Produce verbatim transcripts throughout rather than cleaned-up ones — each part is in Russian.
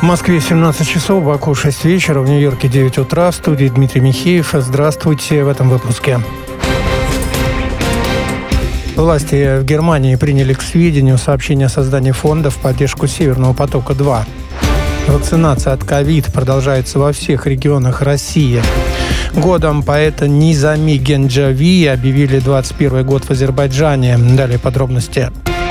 В Москве семнадцать часов, в Баку шесть вечера, в Нью-Йорке девять утра. В студии Дмитрий Михеев. Здравствуйте в этом выпуске. Власти в Германии приняли к сведению сообщение о создании фонда в поддержку Северного потока-два. Вакцинация от ковид продолжается во всех регионах России. Годом поэта Низами Генджави объявили двадцать первый год в Азербайджане. Далее подробности.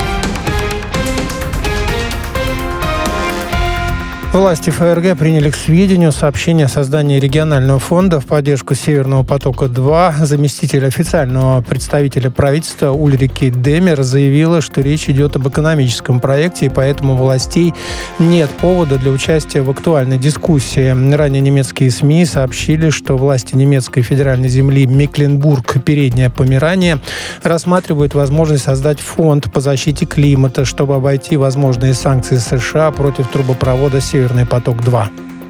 Власти ФРГ приняли к сведению сообщение о создании регионального фонда в поддержку Северного потока-два. Заместитель официального представителя правительства Ульрики Демер заявила, что речь идет об экономическом проекте, и поэтому у властей нет повода для участия в актуальной дискуссии. Ранее немецкие СМИ сообщили, что власти немецкой федеральной земли Мекленбург-Передняя Померания рассматривают возможность создать фонд по защите климата, чтобы обойти возможные санкции США против трубопровода «Северный Северный поток-два».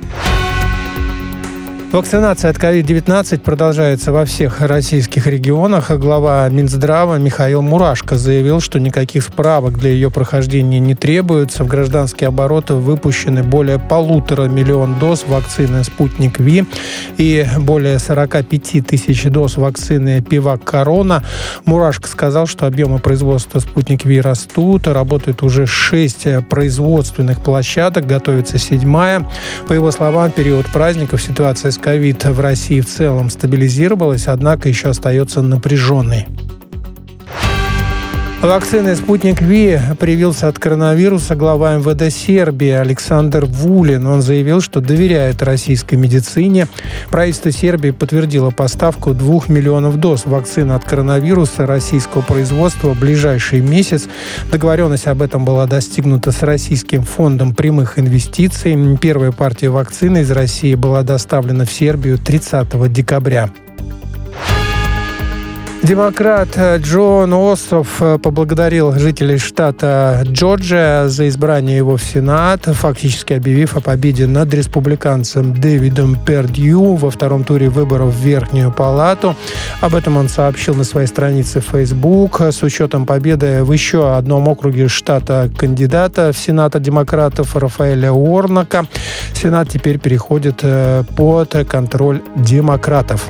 Вакцинация от ковид девятнадцать продолжается во всех российских регионах. Глава Минздрава Михаил Мурашко заявил, что никаких справок для ее прохождения не требуется. В гражданский оборот выпущены более полутора миллион доз вакцины «Спутник Ви» и более сорок пять тысяч доз вакцины «Пивак Корона». Мурашко сказал, что объемы производства «Спутник Ви» растут. Работает уже шесть производственных площадок, готовится седьмая. По его словам, в период праздников ситуация с ковид в России в целом стабилизировалась, однако еще остается напряженной. Вакциной «Спутник Ви» привился от коронавируса глава эм вэ дэ Сербии Александр Вулин. Он заявил, что доверяет российской медицине. Правительство Сербии подтвердило поставку двух миллионов доз вакцины от коронавируса российского производства в ближайший месяц. Договоренность об этом была достигнута с Российским фондом прямых инвестиций. Первая партия вакцины из России была доставлена в Сербию тридцатого декабря. Демократ Джон Ософф поблагодарил жителей штата Джорджия за избрание его в Сенат, фактически объявив о победе над республиканцем Дэвидом Пердью во втором туре выборов в Верхнюю палату. Об этом он сообщил на своей странице в Facebook. С учетом победы в еще одном округе штата кандидата в Сенат от демократов Рафаэля Уорнока, Сенат теперь переходит под контроль демократов.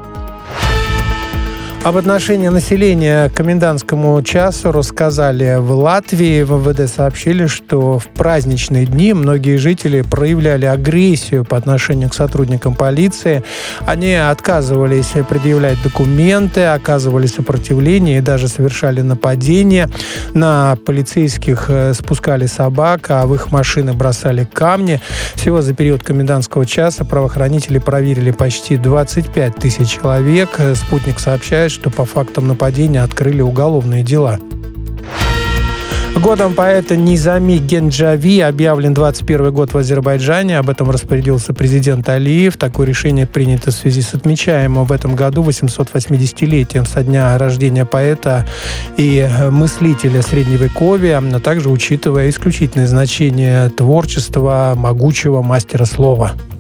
Об отношении населения к комендантскому часу рассказали в Латвии. В эм вэ дэ сообщили, что в праздничные дни многие жители проявляли агрессию по отношению к сотрудникам полиции. Они отказывались предъявлять документы, оказывали сопротивление и даже совершали нападения. На полицейских спускали собак, а в их машины бросали камни. Всего за период комендантского часа правоохранители проверили почти двадцать пять тысяч человек. «Спутник» сообщает, что по фактам нападения открыли уголовные дела. Годом поэта Низами Генджави объявлен двадцать первый год в Азербайджане. Об этом распорядился президент Алиев. Такое решение принято в связи с отмечаемым в этом году восемьсот восьмидесятилетием со дня рождения поэта и мыслителя Средневековья, а также учитывая исключительное значение творчества могучего мастера слова.